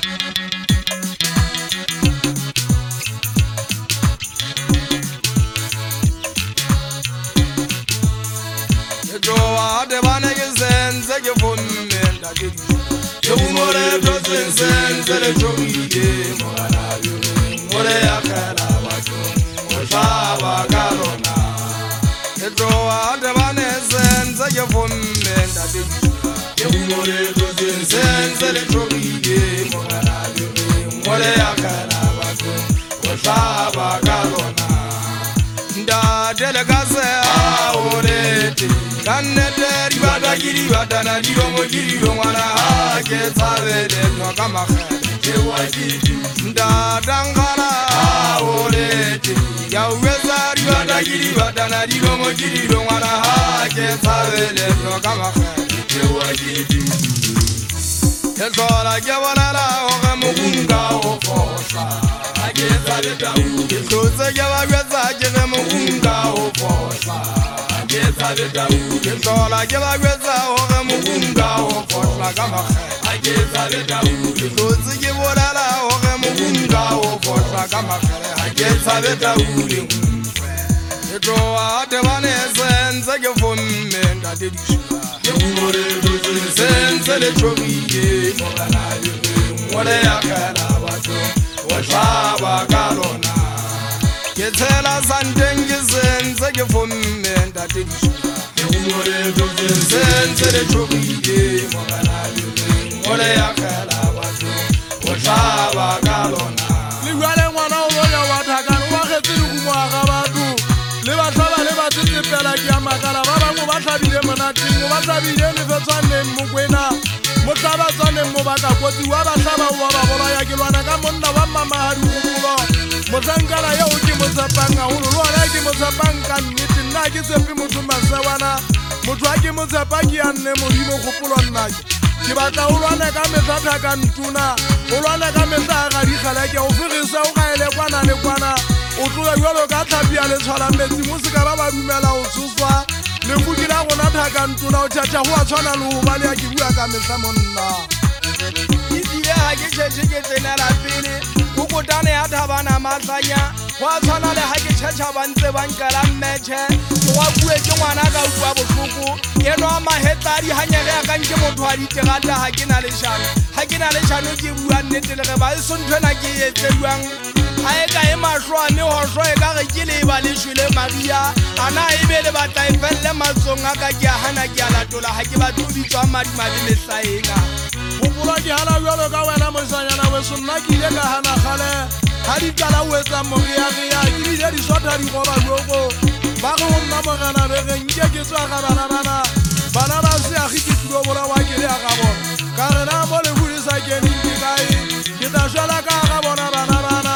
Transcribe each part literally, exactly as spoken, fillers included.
Joa de banege sense ke fonne ke yo more to sense le choiye mora yo more akala wato osaba galona Joa de banege sense ke fonne ke yo more to sense le choiye mora yo more akala wato osaba galona nda delegase aorete kanete ribada giri badana diro mo giri do mwana ke tsavele no kama ke wajidi nda dangala aorete ya weza ribada giri badana diro mo giri do mwana ke tsavele no kama ke wajidi Kezola gewala o mugunga o fosa ageza de dawu kezoza gewageza gere mugunga o fosa ageza de dawu kezola gewageza o mugunga o fosa kama ageza de dawu kezoza gewala o mugunga o fosa kama ageza de dawu Eto ate vanese ke fonne ndadidisha Yemure sense le chobiye moranayo More yakala wato washaba galona Ketela sandengi sense ke fonne ndadidisha Yemure sense le chobiye moranayo More yakala wato washaba galona Liwale mwana uloya watakan waketiru kumwakabatu Le bataba le batse pela ke amakala ba bangwe ba tlabile monating ba tlabile le fetsane mokwena motlaba tsane mo baka kotsi wa ba tlaba wa ba bola ya ke lwana ka monna wa mama ha di gobulo motsankala ya o ke motsapanga ho lo la ke motsapang ka nnete nna ke tsepe motho masawana motho a ke motsapaki ya nne modimo gopolo nna ke batla o lwana ka metsatha ka ntuna o lwana ka metsa ga di khala ke o fegisa o ga ele kwana le kwana o tlola jalo ka tlhapia le tshwala metsi mo se ka ba ba dumela o tshoswa le mfukila go na thaka ntona o tšhatša go a tshwana le go ba le ya ke bua ka mesa monna ebile ga ke tšhetše ke tsenela pele go kotane ya thabana matlanya go a tshwana le ga ke tšhetša ba ntse ba nkela mmetšhe go a bue ke ngwana ka utlwa botlhoko eno a mahetadi ganyege ya kanke motho a ditegata ga ke na lešano ga ke na lešano ke bua nnete le ge ba e sonthwena ke etseduang a e ka e mašwane hošo e ka ge ke leba lešwele maria ana e be le batla e felele matsong a ka ke a gana ke a latola ga ke batho bitswa madimabe lesaenga gopola ke gana bjalo ka wena mosanyana weso nna ke ile ka gana gale ga dikala o etsa mogeagea ke bile diswatha digoba joko ba ge go nna mogana begeng nke ke tswa ga banabana bana ba seagi ke tulo bola wa ke le a ga bona ka rena mo le bodisa kening ke kae ke tla šala ka ga bona banabana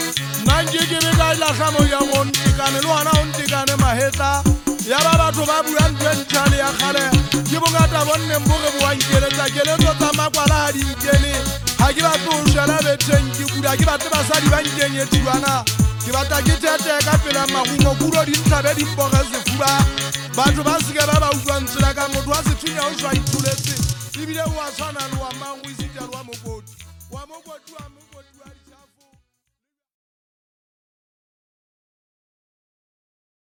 la gamo ya go ntekane le wana o ntekane mahetla ya ba batho ba bua ntšhane ya kgale ke bongata bonne mboge boankeletsa keletso tsa makwala ga di nkele ga ke batlo o šela betheng ke kuda ke batle basadi ba nkenyetiwana ke batla ke tete ka pela magungo kudo di ntlabe di mboge sefuba batho ba seke ba ba utlwantsela ka motho wa sethunya o šwa itholetse ebile o a tshwana le wa mango isitale wa mokoti wa mokoti wa